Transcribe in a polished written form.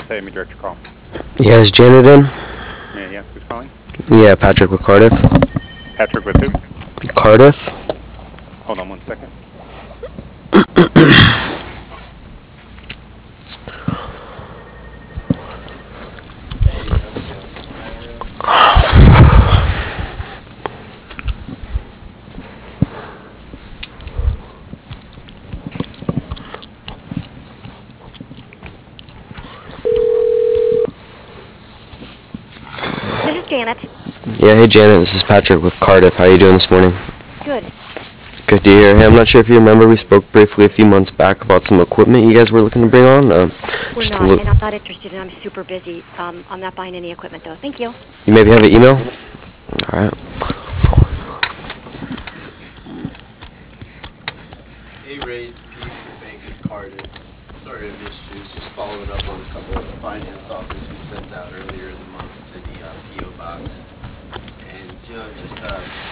say, let me direct your call. Yeah, is Janet in? May I ask who's calling? Yeah, Patrick with Cardiff. Patrick with who? Cardiff? Hold on one second. This is Janet. Yeah, hey Janet, this is Patrick with Cardiff. How you doing this morning? Good. Good to hear. Hey, I'm not sure if you remember, we spoke briefly a few months back about some equipment you guys were looking to bring on. We're Just a not, look. and I'm not interested, and I'm super busy. I'm not buying any equipment, though. Thank you. You maybe have an email? All right. Hey Ray, it's Pete with Bank of Cardiff. Sorry I missed you. Just following up on a couple of the finance offers we sent out earlier in the month to the PO box. And just